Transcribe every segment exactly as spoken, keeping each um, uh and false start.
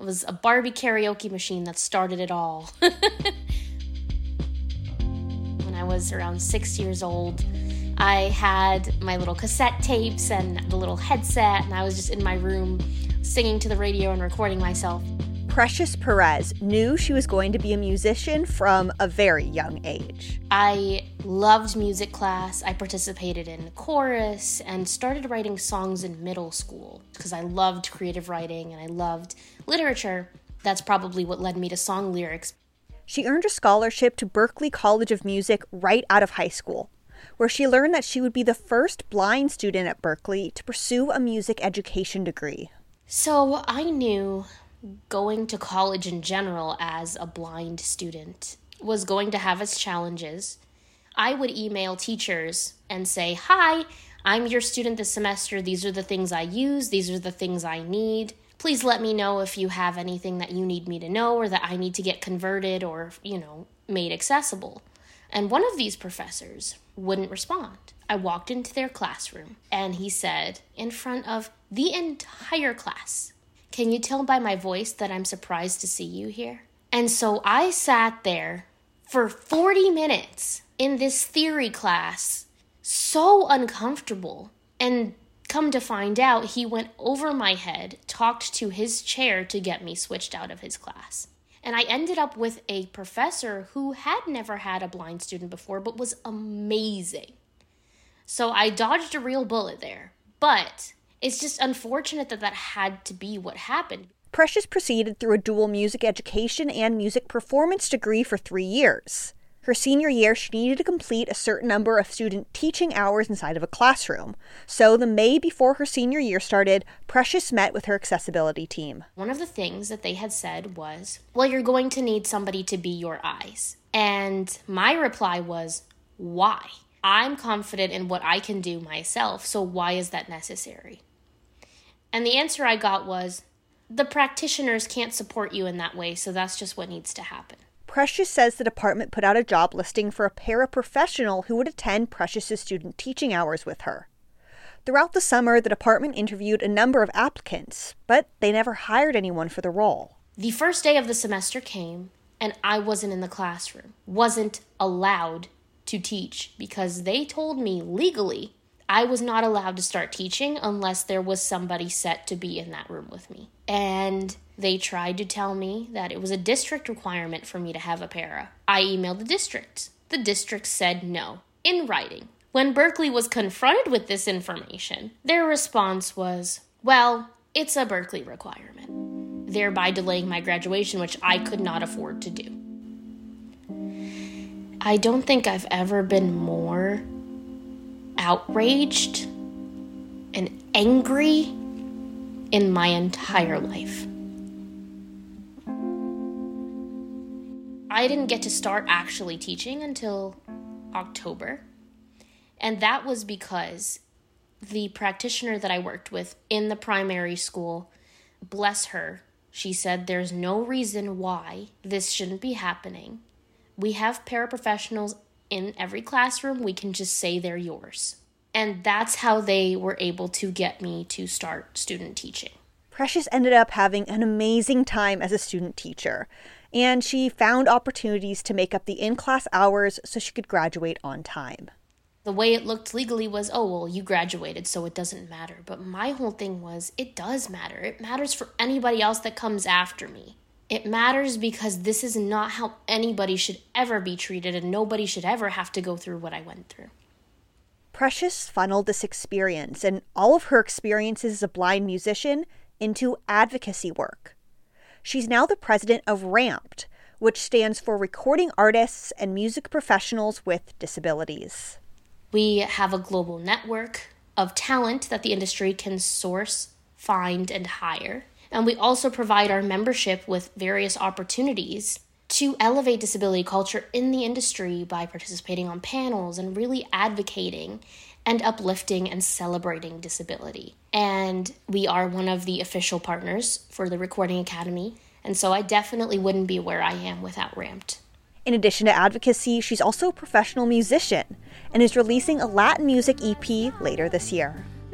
It was a Barbie karaoke machine that started it all. When I was around six years old, I had my little cassette tapes and the little headset, and I was just in my room singing to the radio and recording myself. Precious Perez knew she was going to be a musician from a very young age. I loved music class. I participated in chorus and started writing songs in middle school because I loved creative writing and I loved literature. That's probably what led me to song lyrics. She earned a scholarship to Berklee College of Music right out of high school, where she learned that she would be the first blind student at Berklee to pursue a music education degree. So I knew going to college in general as a blind student was going to have its challenges. I would email teachers and say, "Hi, I'm your student this semester. These are the things I use. These are the things I need. Please let me know if you have anything that you need me to know or that I need to get converted or, you know, made accessible." And one of these professors wouldn't respond. I walked into their classroom and he said, in front of the entire class, "Can you tell by my voice that I'm surprised to see you here?" And so I sat there for forty minutes in this theory class, so uncomfortable. And come to find out, he went over my head, talked to his chair to get me switched out of his class. And I ended up with a professor who had never had a blind student before, but was amazing. So I dodged a real bullet there. But it's just unfortunate that that had to be what happened. Precious proceeded through a dual music education and music performance degree for three years. Her senior year, she needed to complete a certain number of student teaching hours inside of a classroom. So the May before her senior year started, Precious met with her accessibility team. One of the things that they had said was, "Well, you're going to need somebody to be your eyes." And my reply was, "Why? I'm confident in what I can do myself, so why is that necessary?" And the answer I got was, "The practitioners can't support you in that way, so that's just what needs to happen." Precious says the department put out a job listing for a paraprofessional who would attend Precious's student teaching hours with her. Throughout the summer, the department interviewed a number of applicants, but they never hired anyone for the role. The first day of the semester came, and I wasn't in the classroom, wasn't allowed to teach, because they told me legally I was not allowed to start teaching unless there was somebody set to be in that room with me. And they tried to tell me that it was a district requirement for me to have a para. I emailed the district. The district said no, in writing. When Berklee was confronted with this information, their response was, "Well, it's a Berklee requirement," thereby delaying my graduation, which I could not afford to do. I don't think I've ever been more outraged and angry in my entire life. I didn't get to start actually teaching until October, and that was because the practitioner that I worked with in the primary school, bless her, she said there's no reason why this shouldn't be happening. We have paraprofessionals in every classroom, we can just say they're yours. And that's how they were able to get me to start student teaching. Precious ended up having an amazing time as a student teacher, and she found opportunities to make up the in-class hours so she could graduate on time. The way it looked legally was, oh, well, you graduated, so it doesn't matter. But my whole thing was, it does matter. It matters for anybody else that comes after me. It matters because this is not how anybody should ever be treated, and nobody should ever have to go through what I went through. Precious funneled this experience and all of her experiences as a blind musician into advocacy work. She's now the president of RAMPed, which stands for Recording Artists and Music Professionals with Disabilities. We have a global network of talent that the industry can source, find, and hire. And we also provide our membership with various opportunities to elevate disability culture in the industry by participating on panels and really advocating and uplifting and celebrating disability. And we are one of the official partners for the Recording Academy, and so I definitely wouldn't be where I am without RAMPed. In addition to advocacy, she's also a professional musician and is releasing a Latin music E P later this year.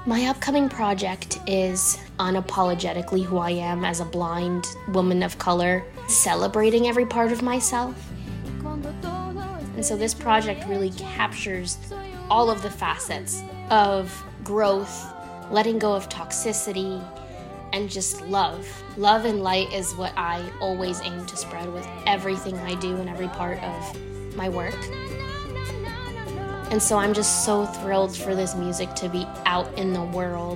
My upcoming project is unapologetically who I am as a blind woman of color, celebrating every part of myself. And so this project really captures all of the facets of growth, letting go of toxicity, and just love. Love and light is what I always aim to spread with everything I do and every part of my work. And so I'm just so thrilled for this music to be out in the world.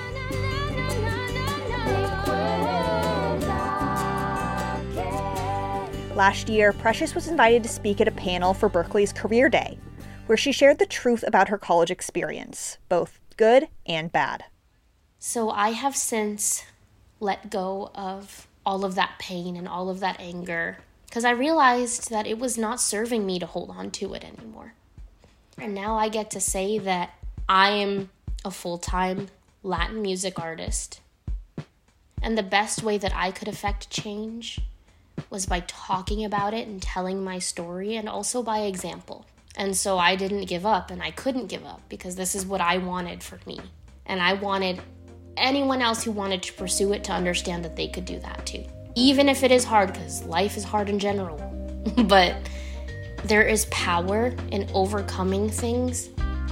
Last year, Precious was invited to speak at a panel for Berklee's Career Day, where she shared the truth about her college experience, both good and bad. So I have since let go of all of that pain and all of that anger, because I realized that it was not serving me to hold on to it anymore. And now I get to say that I am a full-time Latin music artist. And the best way that I could affect change was by talking about it and telling my story, and also by example. And so I didn't give up, and I couldn't give up, because this is what I wanted for me. And I wanted anyone else who wanted to pursue it to understand that they could do that too. Even if it is hard, because life is hard in general. But there is power in overcoming things.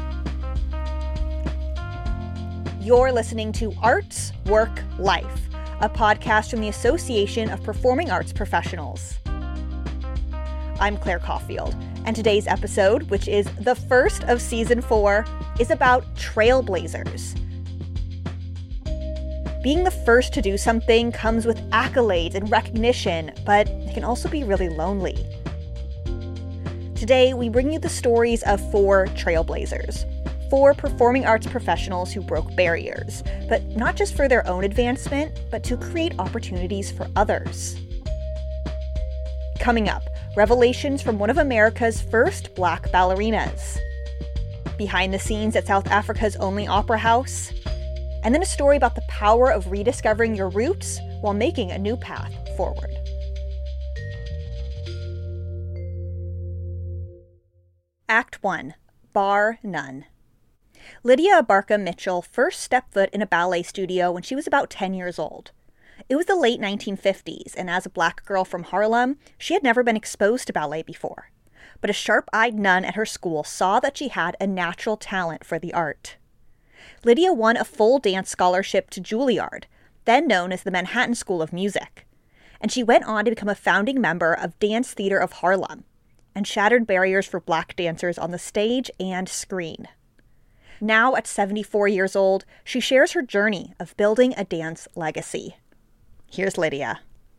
You're listening to Arts, Work, Life, a podcast from the Association of Performing Arts Professionals. I'm Claire Caulfield, and today's episode, which is the first of season four, is about trailblazers. Being the first to do something comes with accolades and recognition, but it can also be really lonely. Today, we bring you the stories of four trailblazers, four performing arts professionals who broke barriers, but not just for their own advancement, but to create opportunities for others. Coming up, revelations from one of America's first Black ballerinas, behind the scenes at South Africa's only opera house, and then a story about the power of rediscovering your roots while making a new path forward. Act one. Bar None. Lydia Abarca Mitchell first stepped foot in a ballet studio when she was about ten years old. It was the late nineteen fifties, and as a Black girl from Harlem, she had never been exposed to ballet before. But a sharp-eyed nun at her school saw that she had a natural talent for the art. Lydia won a full dance scholarship to Juilliard, then known as the Manhattan School of Music, and she went on to become a founding member of Dance Theater of Harlem, and shattered barriers for Black dancers on the stage and screen. Now, at seventy-four years old, she shares her journey of building a dance legacy. Here's Lydia.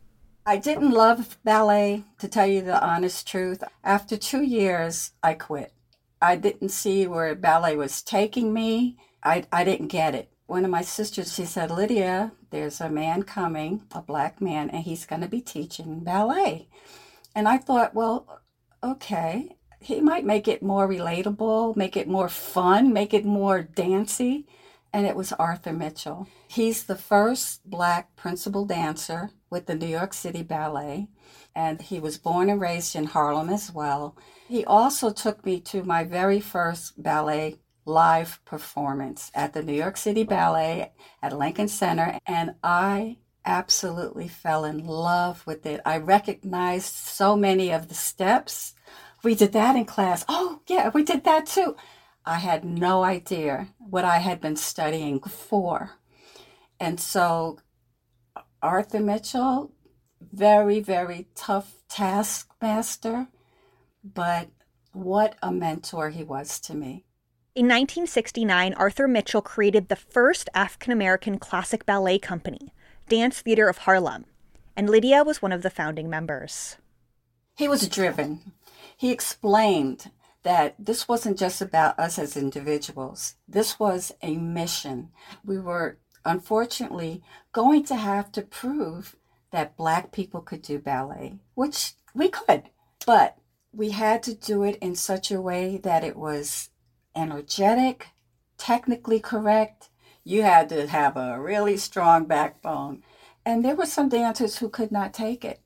I didn't love ballet, to tell you the honest truth. After two years, I quit. I didn't see where ballet was taking me. I, I didn't get it. One of my sisters, she said, Lydia, there's a man coming, a Black man, and he's going to be teaching ballet. And I thought, well, okay, he might make it more relatable, make it more fun, make it more dancey. And it was Arthur Mitchell. He's the first Black principal dancer with the New York City Ballet. And he was born and raised in Harlem as well. He also took me to my very first ballet live performance at the New York City Ballet at Lincoln Center. And I absolutely fell in love with it. I recognized so many of the steps. We did that in class. Oh, yeah, we did that too. I had no idea what I had been studying for. And so Arthur Mitchell, very, very tough taskmaster, but what a mentor he was to me. In nineteen sixty-nine, Arthur Mitchell created the first African-American classic ballet company, Dance Theater of Harlem, and Lydia was one of the founding members. He was driven. He explained that this wasn't just about us as individuals. This was a mission. We were, unfortunately, going to have to prove that Black people could do ballet, which we could, but we had to do it in such a way that it was energetic, technically correct. You had to have a really strong backbone. And there were some dancers who could not take it.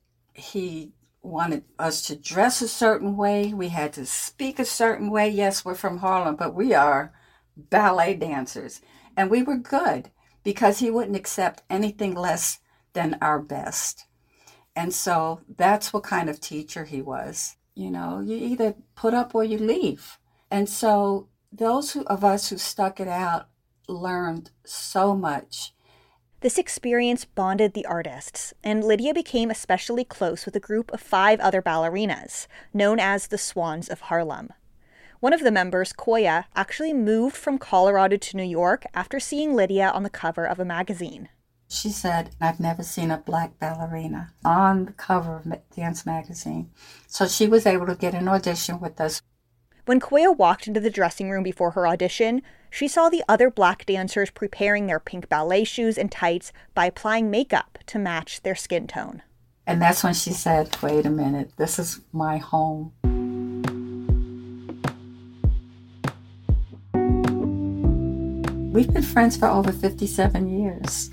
He wanted us to dress a certain way. We had to speak a certain way. Yes, we're from Harlem, but we are ballet dancers. And we were good because he wouldn't accept anything less than our best. And so that's what kind of teacher he was. You know, you either put up or you leave. And so those who, of us who stuck it out learned so much. This experience bonded the artists, and Lydia became especially close with a group of five other ballerinas, known as the Swans of Harlem. One of the members, Koya, actually moved from Colorado to New York after seeing Lydia on the cover of a magazine. She said, I've never seen a black ballerina on the cover of Dance Magazine. So she was able to get an audition with us. When Koya walked into the dressing room before her audition, she saw the other black dancers preparing their pink ballet shoes and tights by applying makeup to match their skin tone. And that's when she said, wait a minute, this is my home. We've been friends for over fifty-seven years.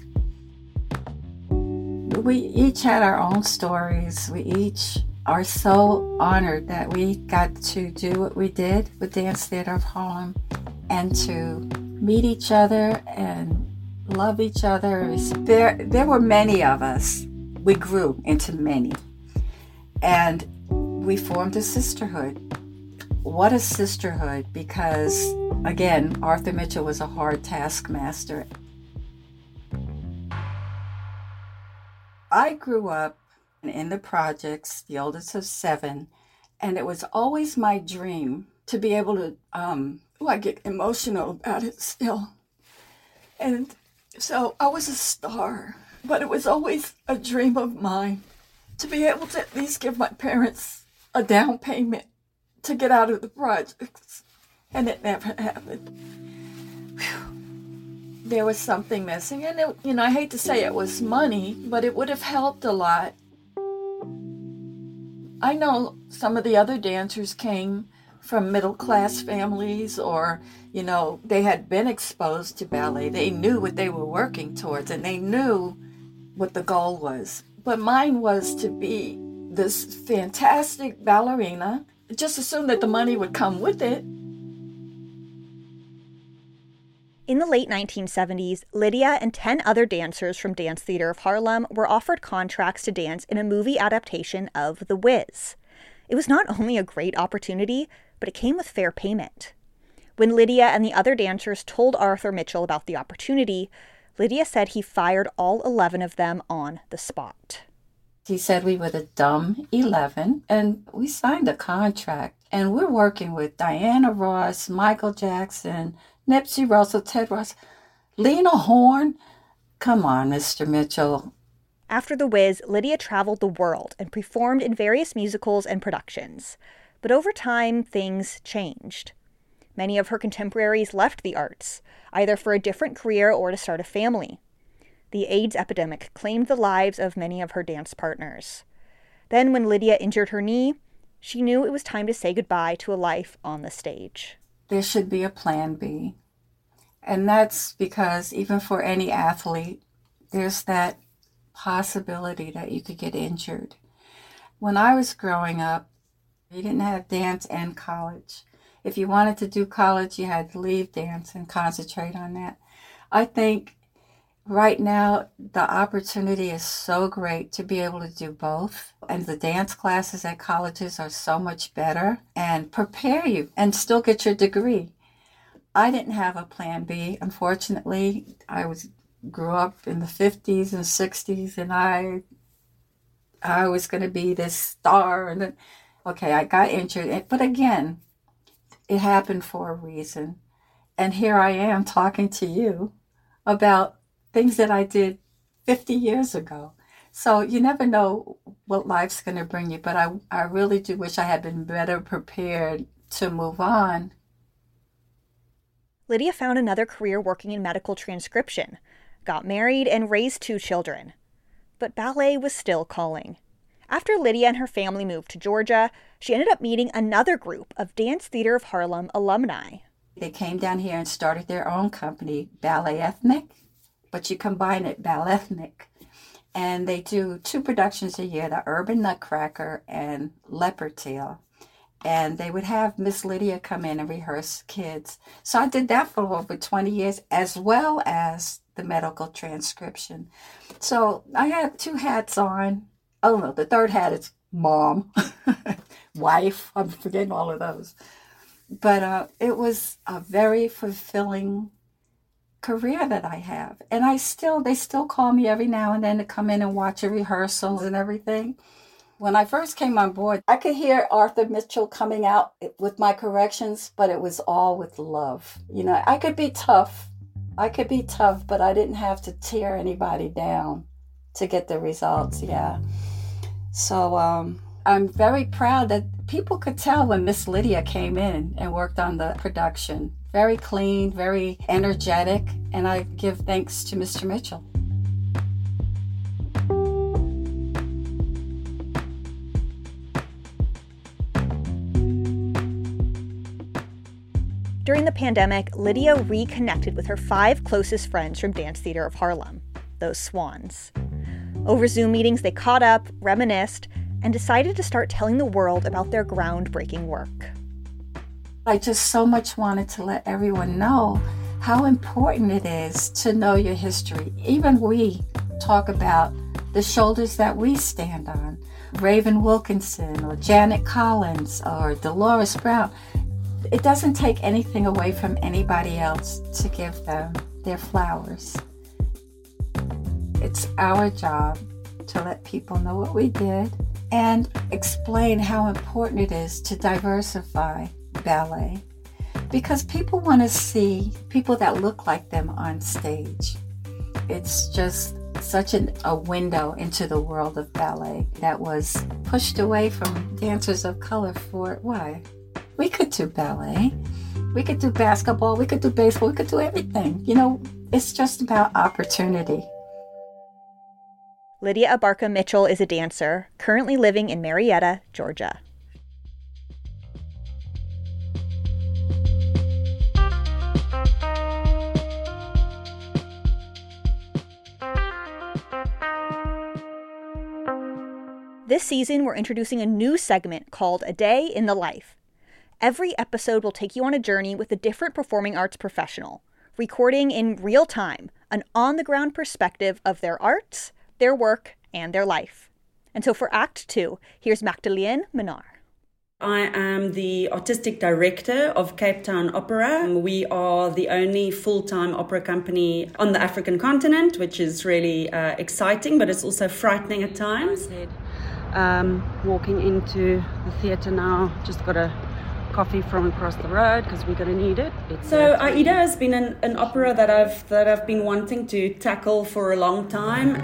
We each had our own stories. We each are so honored that we got to do what we did with Dance Theater of Harlem and to meet each other and love each other. There, there were many of us. We grew into many. And we formed a sisterhood. What a sisterhood, because, again, Arthur Mitchell was a hard taskmaster. I grew up in the projects, the oldest of seven, and it was always my dream to be able to, um, oh, I get emotional about it still. And so I was a star, but it was always a dream of mine to be able to at least give my parents a down payment to get out of the projects, and it never happened. Whew. There was something missing, and it, you know, I hate to say it was money, but it would have helped a lot. I know some of the other dancers came from middle-class families, or, you know, they had been exposed to ballet. They knew what they were working towards, and they knew what the goal was. But mine was to be this fantastic ballerina. Just assume that the money would come with it. In the late nineteen seventies, Lydia and ten other dancers from Dance Theater of Harlem were offered contracts to dance in a movie adaptation of The Wiz. It was not only a great opportunity, but it came with fair payment. When Lydia and the other dancers told Arthur Mitchell about the opportunity, Lydia said he fired all eleven of them on the spot. He said we were the dumb eleven, and we signed a contract. And we're working with Diana Ross, Michael Jackson, Nipsey Russell, Ted Ross, Lena Horne. Come on, Mister Mitchell. After The Wiz, Lydia traveled the world and performed in various musicals and productions. But over time, things changed. Many of her contemporaries left the arts, either for a different career or to start a family. The AIDS epidemic claimed the lives of many of her dance partners. Then, when Lydia injured her knee, she knew it was time to say goodbye to a life on the stage. There should be a plan B. And that's because even for any athlete, there's that possibility that you could get injured. When I was growing up, you didn't have dance and college. If you wanted to do college, you had to leave dance and concentrate on that. I think right now, the opportunity is so great to be able to do both. And the dance classes at colleges are so much better and prepare you and still get your degree. I didn't have a plan B. Unfortunately, I was grew up in the fifties and sixties, and I I was going to be this star. And then, okay, I got injured. But again, it happened for a reason. And here I am talking to you about things that I did fifty years ago. So you never know what life's going to bring you, but I, I really do wish I had been better prepared to move on. Lydia found another career working in medical transcription, got married, and raised two children. But ballet was still calling. After Lydia and her family moved to Georgia, she ended up meeting another group of Dance Theater of Harlem alumni. They came down here and started their own company, Ballet Ethnic. But you combine it, Ballet Ethnic, and they do two productions a year, the Urban Nutcracker and Leopard Tail. and they would have Miss Lydia come in and rehearse kids. So I did that for over twenty years, as well as the medical transcription. So I had two hats on. Oh no, the third hat is mom, wife. I'm forgetting all of those. But uh, it was a very fulfilling career that I have. And I still, they still call me every now and then to come in and watch a rehearsals and everything. When I first came on board, I could hear Arthur Mitchell coming out with my corrections, but it was all with love. You know, I could be tough. I could be tough, but I didn't have to tear anybody down to get the results. Yeah. So um, I'm very proud that people could tell when Miss Lydia came in and worked on the production. Very clean, very energetic, and I give thanks to Mister Mitchell. During the pandemic, Lydia reconnected with her five closest friends from Dance Theater of Harlem, those swans. Over Zoom meetings, they caught up, reminisced, and decided to start telling the world about their groundbreaking work. I just so much wanted to let everyone know how important it is to know your history. Even we talk about the shoulders that we stand on. Raven Wilkinson or Janet Collins or Dolores Brown. It doesn't take anything away from anybody else to give them their flowers. It's our job to let people know what we did and explain how important it is to diversify ballet, because people want to see people that look like them on stage. It's just such an, a window into the world of ballet that was pushed away from dancers of color for why? We could do ballet, we could do basketball, we could do baseball, we could do everything. You know, it's just about opportunity. Lydia Abarca Mitchell is a dancer, currently living in Marietta, Georgia. This season, we're introducing a new segment called A Day in the Life. Every episode will take you on a journey with a different performing arts professional, recording in real time an on-the-ground perspective of their arts, their work, and their life. And so for Act Two, here's Magdalene Minar. I am the artistic director of Cape Town Opera. We are the only full-time opera company on the African continent, which is really uh, exciting, but it's also frightening at times. Um, walking into the theatre now, just got a coffee from across the road because we're going to need it. It's so Aida has been an, an opera that I've that I've been wanting to tackle for a long time.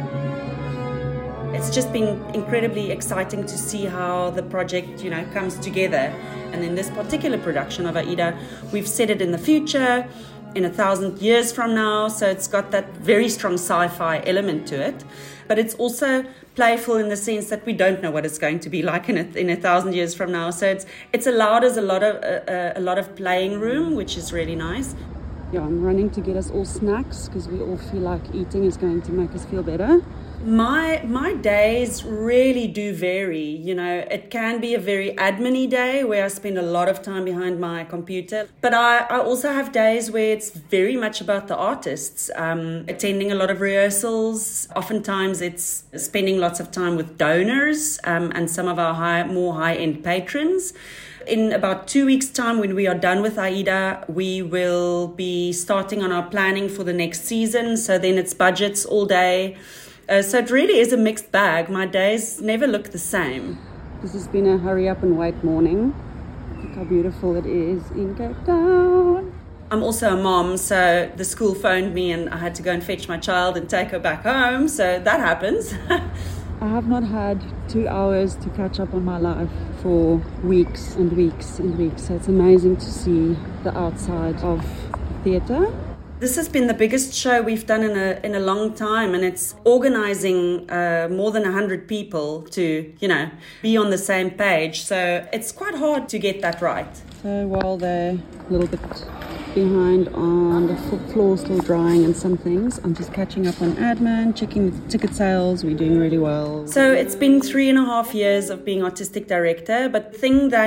It's just been incredibly exciting to see how the project, you know, comes together. And in this particular production of Aida, we've set it in the future, in a thousand years from now. So it's got that very strong sci-fi element to it. But it's also playful in the sense that we don't know what it's going to be like in a, in a thousand years from now. So it's it's allowed us a lot of uh, a lot of playing room, which is really nice. Yeah, I'm running to get us all snacks because we all feel like eating is going to make us feel better. My my days really do vary. You know, it can be a very admin-y day where I spend a lot of time behind my computer. But I, I also have days where it's very much about the artists, um, attending a lot of rehearsals. Oftentimes it's spending lots of time with donors um, and some of our high, more high-end patrons. In about two weeks' time, when we are done with Aida, we will be starting on our planning for the next season. So then it's budgets all day. Uh, so it really is a mixed bag. My days never look the same. This has been a hurry up and wait morning. Look how beautiful it is in Cape Town. I'm also a mom, so the school phoned me and I had to go and fetch my child and take her back home. So that happens. I have not had two hours to catch up on my life for weeks and weeks and weeks. So it's amazing to see the outside of theatre. This has been the biggest show we've done in a in a long time, and it's organizing uh, more than one hundred people to, you know, be on the same page. So it's quite hard to get that right. So while they're a little bit behind on the floor still drying and some things, I'm just catching up on admin, checking the ticket sales. We're doing really well. So it's been three and a half years of being artistic director, but the thing that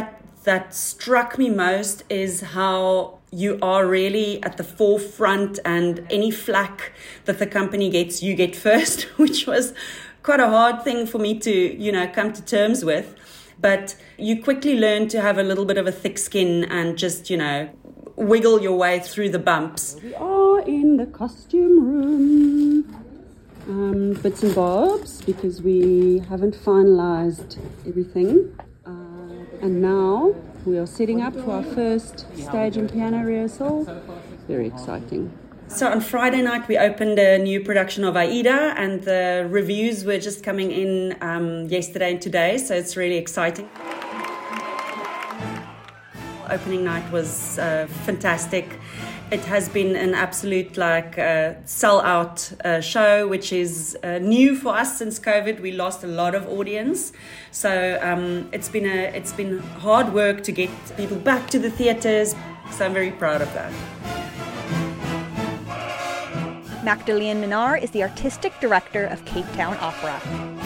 that struck me most is how you are really at the forefront, and any flack that the company gets, you get first, which was quite a hard thing for me to, you know, come to terms with. But you quickly learn to have a little bit of a thick skin and just, you know, wiggle your way through the bumps. We are in the costume room. Um, bits and bobs, because we haven't finalized everything. Uh, and now we are setting up for our first stage and piano rehearsal. Very exciting. So on Friday night, we opened a new production of Aida, and the reviews were just coming in um, yesterday and today, so it's really exciting. Opening night was uh, fantastic. It has been an absolute like uh, sell-out uh, show, which is uh, new for us since COVID. We lost a lot of audience, so um, it's been a it's been hard work to get people back to the theatres. So I'm very proud of that. Magdalene Minar is the artistic director of Cape Town Opera.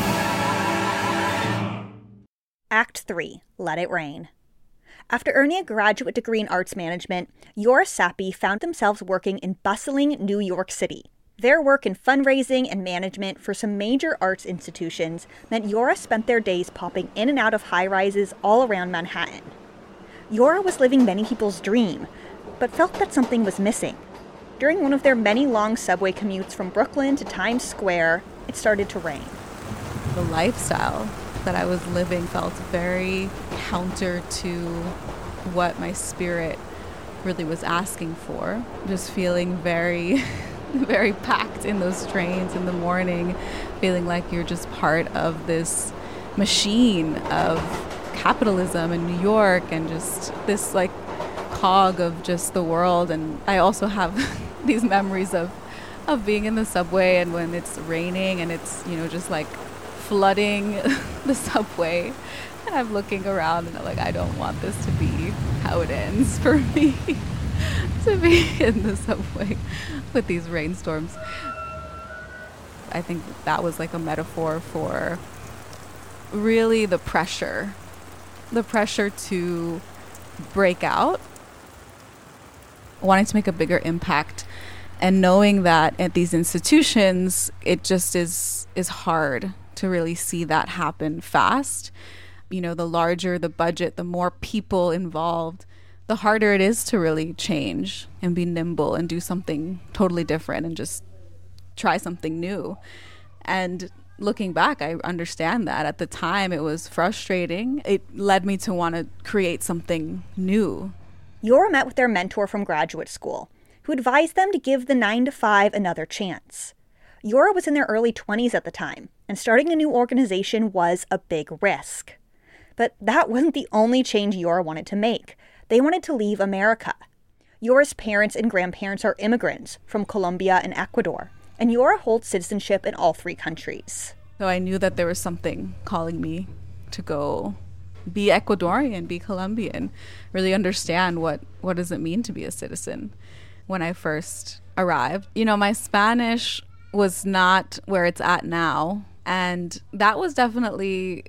Act three, Let It Rain. After earning a graduate degree in arts management, Yora Sappi found themselves working in bustling New York City. Their work in fundraising and management for some major arts institutions meant Yora spent their days popping in and out of high-rises all around Manhattan. Yora was living many people's dream, but felt that something was missing. During one of their many long subway commutes from Brooklyn to Times Square, it started to rain. The lifestyle that I was living felt very counter to what my spirit really was asking for. Just feeling very, very packed in those trains in the morning, feeling like you're just part of this machine of capitalism in New York, and just this like cog of just the world. And I also have these memories of of being in the subway, and when it's raining and it's, you know, just like flooding the subway, and I'm looking around and I'm like, I don't want this to be how it ends for me, to be in the subway with these rainstorms. I think that was like a metaphor for really the pressure, the pressure to break out, wanting to make a bigger impact, and knowing that at these institutions, it just is is hard to really see that happen fast. You know, the larger the budget, the more people involved, the harder it is to really change and be nimble and do something totally different and just try something new. And looking back, I understand that. At the time, it was frustrating. It led me to want to create something new. Yora met with their mentor from graduate school, who advised them to give the nine to five another chance. Yora was in their early twenties at the time, and starting a new organization was a big risk. But that wasn't the only change Yora wanted to make. They wanted to leave America. Yora's parents and grandparents are immigrants from Colombia and Ecuador, and Yora holds citizenship in all three countries. So I knew that there was something calling me to go be Ecuadorian, be Colombian, really understand what, what does it mean to be a citizen. When I first arrived, you know, my Spanish was not where it's at now. And that was definitely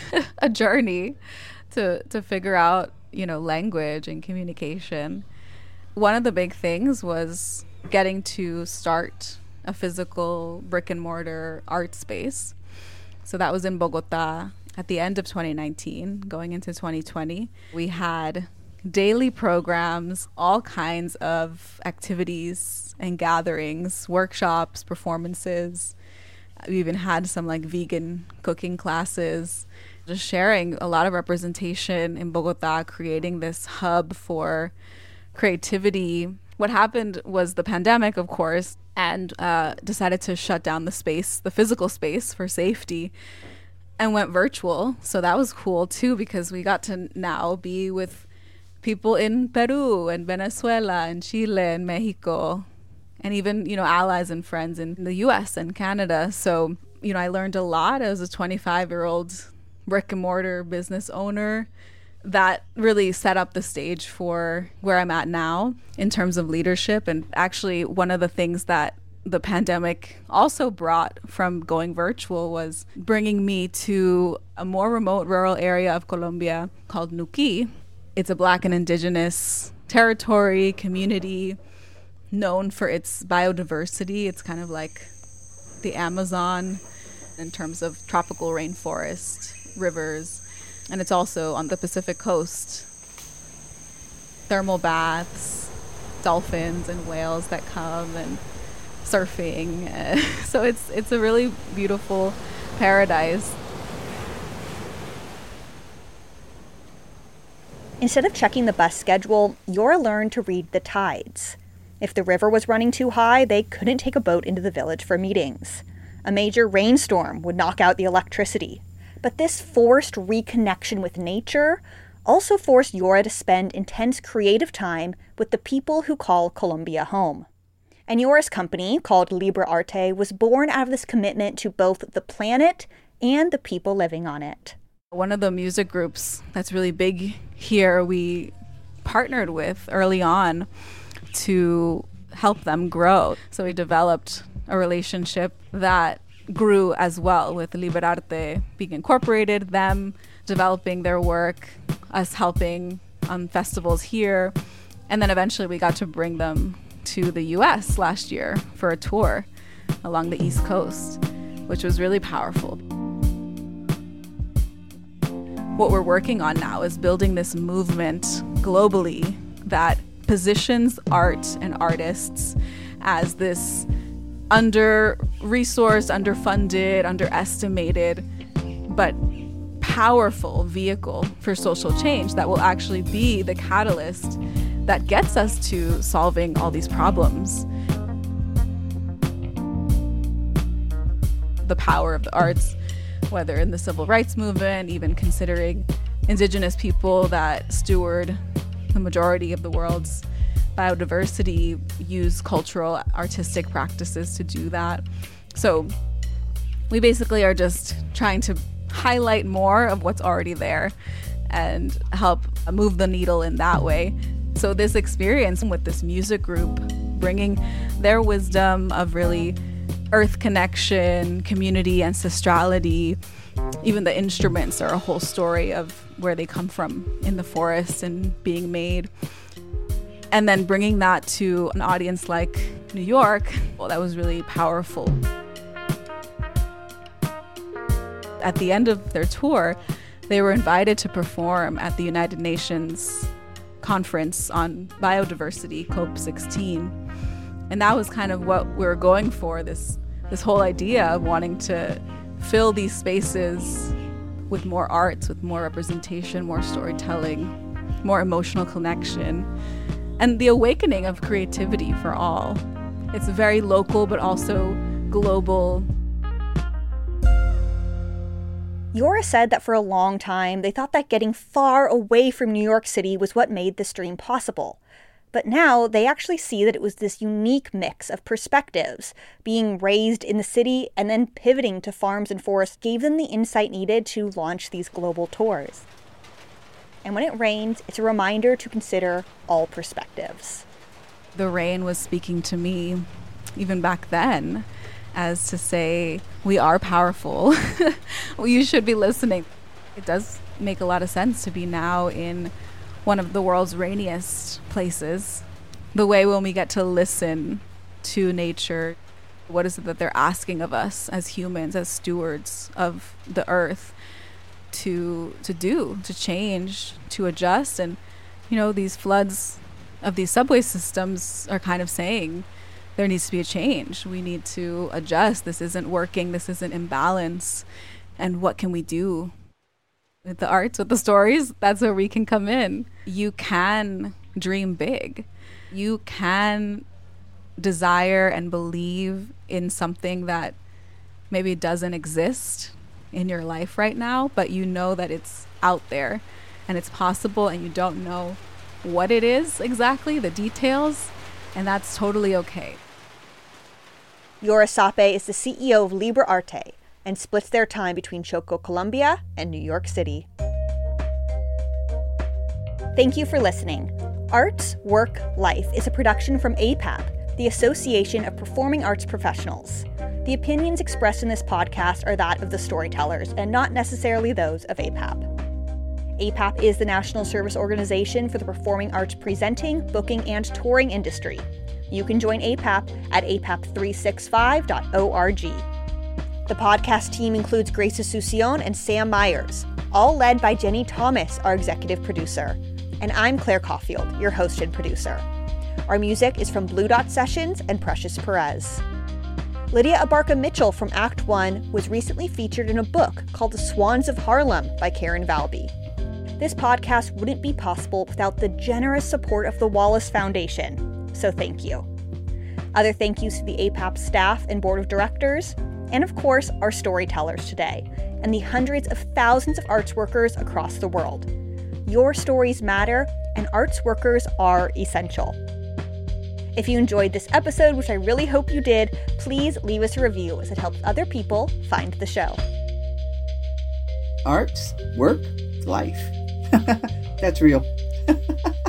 a journey to to figure out, you know, language and communication. One of the big things was getting to start a physical brick and mortar art space. So that was in Bogota at the end of twenty nineteen, going into twenty twenty. We had daily programs, all kinds of activities and gatherings, workshops, performances. We even had some like vegan cooking classes, just sharing a lot of representation in Bogota, creating this hub for creativity. What happened was the pandemic, of course, and uh, decided to shut down the space, the physical space, for safety, and went virtual. So that was cool too, because we got to now be with people in Peru and Venezuela and Chile and Mexico, and even, you know, allies and friends in the U S and Canada. So, you know, I learned a lot as a twenty-five-year-old brick and mortar business owner. That really set up the stage for where I'm at now in terms of leadership. And actually, one of the things that the pandemic also brought from going virtual was bringing me to a more remote rural area of Colombia called Nuquí. It's a Black and Indigenous territory, community, known for its biodiversity. It's kind of like the Amazon in terms of tropical rainforest, rivers, and it's also on the Pacific coast. Thermal baths, dolphins and whales that come, and surfing. So it's it's a really beautiful paradise. Instead of checking the bus schedule, Yora learned to read the tides. If the river was running too high, they couldn't take a boat into the village for meetings. A major rainstorm would knock out the electricity. But this forced reconnection with nature also forced Yora to spend intense creative time with the people who call Colombia home. And Yora's company, called Libre Arte, was born out of this commitment to both the planet and the people living on it. One of the music groups that's really big here, we partnered with early on to help them grow. So we developed a relationship that grew as well, with Libre Arte being incorporated, them developing their work, us helping on festivals here. And then eventually we got to bring them to the U S last year for a tour along the East Coast, which was really powerful. What we're working on now is building this movement globally that positions art and artists as this under-resourced, underfunded, underestimated, but powerful vehicle for social change that will actually be the catalyst that gets us to solving all these problems. The power of the arts, whether in the civil rights movement, even considering indigenous people that steward the majority of the world's biodiversity, use cultural, artistic practices to do that. So we basically are just trying to highlight more of what's already there and help move the needle in that way. So this experience with this music group, bringing their wisdom of really earth connection, community, ancestrality, even the instruments are a whole story of where they come from in the forest and being made. And then bringing that to an audience like New York, well, that was really powerful. At the end of their tour, they were invited to perform at the United Nations Conference on Biodiversity, COP sixteen. And that was kind of what we were going for, this, this whole idea of wanting to fill these spaces with more arts, with more representation, more storytelling, more emotional connection, and the awakening of creativity for all. It's very local, but also global. Yora said that for a long time, they thought that getting far away from New York City was what made this dream possible. But now they actually see that it was this unique mix of perspectives. Being raised in the city and then pivoting to farms and forests gave them the insight needed to launch these global tours. And when it rains, it's a reminder to consider all perspectives. The rain was speaking to me even back then as to say, we are powerful. You should be listening. It does make a lot of sense to be now in one of the world's rainiest places. The way when we get to listen to nature, what is it that they're asking of us as humans, as stewards of the earth, to to do, to change, to adjust. And, you know, these floods of these subway systems are kind of saying there needs to be a change. We need to adjust. This isn't working. This isn't in balance. And what can we do? With the arts, with the stories, that's where we can come in. You can dream big. You can desire and believe in something that maybe doesn't exist in your life right now, but you know that it's out there and it's possible, and you don't know what it is exactly, the details, and that's totally okay. Yora Sape is the C E O of Libre Arte and splits their time between Choco, Colombia and New York City. Thank you for listening. Arts, Work, Life is a production from A P A P, the Association of Performing Arts Professionals. The opinions expressed in this podcast are that of the storytellers and not necessarily those of A P A P. A P A P is the national service organization for the performing arts presenting, booking, and touring industry. You can join A P A P at a p a p three sixty-five dot org. The podcast team includes Grace Asuncion and Sam Myers, all led by Jenny Thomas, our executive producer. And I'm Claire Caulfield, your host and producer. Our music is from Blue Dot Sessions and Precious Perez. Lydia Abarca Mitchell from Act One was recently featured in a book called The Swans of Harlem by Karen Valby. This podcast wouldn't be possible without the generous support of the Wallace Foundation, so thank you. Other thank yous to the A P A P staff and board of directors, and of course our storytellers today, and the hundreds of thousands of arts workers across the world. Your stories matter, and arts workers are essential. If you enjoyed this episode, which I really hope you did, please leave us a review as it helps other people find the show. Arts, work, life. That's real.